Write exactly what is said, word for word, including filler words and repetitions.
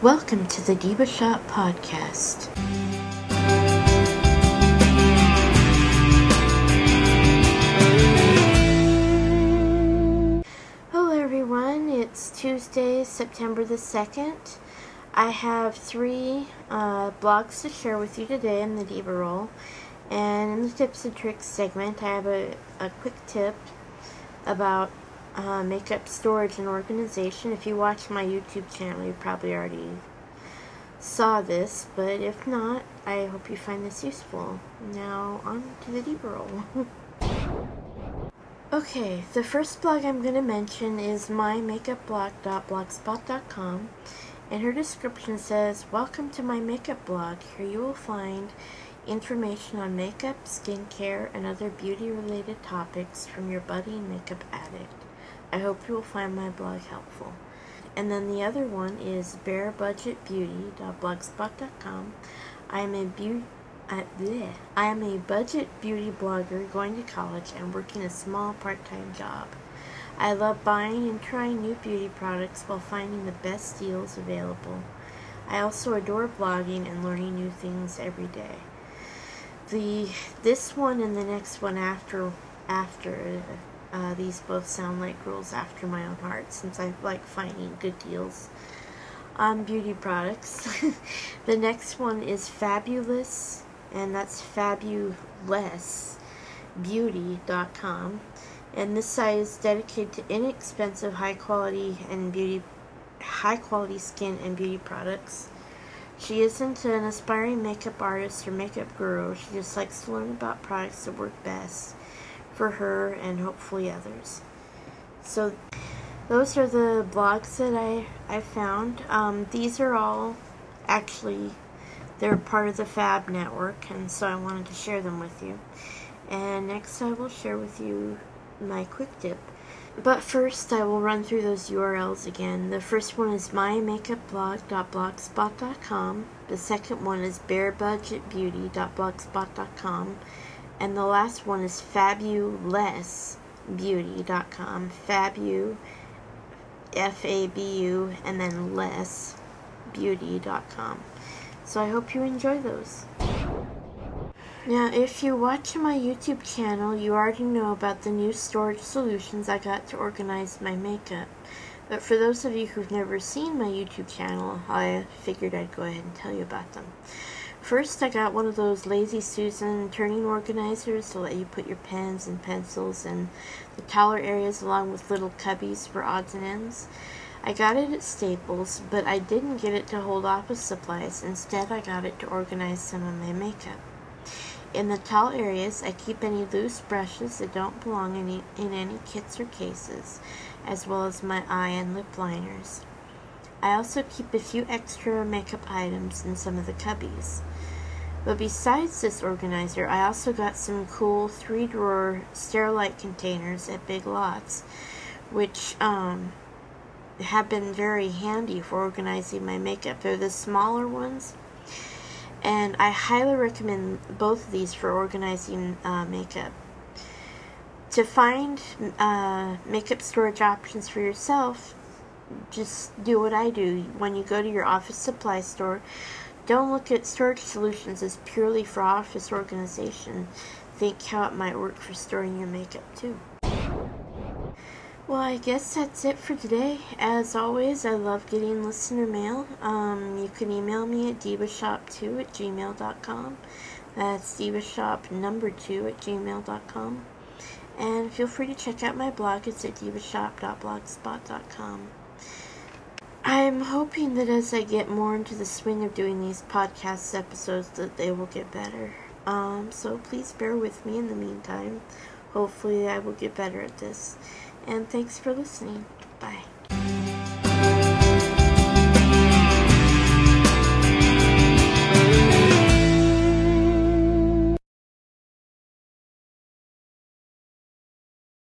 Welcome to the Diva Shop Podcast. Hello everyone, it's Tuesday, September the second. I have three uh, blogs to share with you today in the Diva Roll. And in the Tips and Tricks segment, I have a, a quick tip about uh, makeup storage and organization. If you watch my YouTube channel, you probably already saw this, but if not, I hope you find this useful. Now, on to the Diva Roll. Okay, the first blog I'm going to mention is my makeup blog dot blogspot dot com, and her description says, "Welcome to my makeup blog. Here you will find information on makeup, skincare, and other beauty-related topics from your budding makeup addict. I hope you will find my blog helpful." And then the other one is bare budget beauty dot blogspot dot com. I am a beauty uh, I am a budget beauty blogger going to college and working a small part-time job. I love buying and trying new beauty products while finding the best deals available. I also adore blogging and learning new things every day. The this one and the next one after after uh, these both sound like rules after my own heart, since I like finding good deals on beauty products. The next one is Fabulous, and that's fabulous beauty dot com, and this site is dedicated to inexpensive, high quality and beauty, high quality skin and beauty products. She isn't an aspiring makeup artist or makeup guru. She just likes to learn about products that work best for her and hopefully others. So those are the blogs that I, I found. Um, these are all actually, they're part of the Fab Network, and so I wanted to share them with you. And next I will share with you my quick tip. But first, I will run through those U R Ls again. The first one is my makeup blog dot blogspot dot com. The second one is bare budget beauty dot blogspot dot com. And the last one is fabulous beauty dot com. Fabu, F A B U, and then less beauty dot com. So I hope you enjoy those. Now, if you watch my YouTube channel, you already know about the new storage solutions I got to organize my makeup. But for those of you who've never seen my YouTube channel, I figured I'd go ahead and tell you about them. First, I got one of those Lazy Susan turning organizers to let you put your pens and pencils in the taller areas along with little cubbies for odds and ends. I got it at Staples, but I didn't get it to hold office supplies. Instead, I got it to organize some of my makeup. In the tall areas, I keep any loose brushes that don't belong in any, in any kits or cases, as well as my eye and lip liners. I also keep a few extra makeup items in some of the cubbies. But besides this organizer, I also got some cool three-drawer Sterilite containers at Big Lots, which um, have been very handy for organizing my makeup. They're the smaller ones, and I highly recommend both of these for organizing uh, makeup. To find uh, makeup storage options for yourself, just do what I do. When you go to your office supply store, don't look at storage solutions as purely for office organization. Think how it might work for storing your makeup too. Well, I guess that's it for today. As always, I love getting listener mail. Um, you can email me at diva shop two at gmail dot com. That's divashop number two at gmail dot com. And feel free to check out my blog. It's at diva shop dot blogspot dot com. I'm hoping that as I get more into the swing of doing these podcast episodes, that they will get better. Um, so please bear with me in the meantime. Hopefully I will get better at this. And thanks for listening. Bye.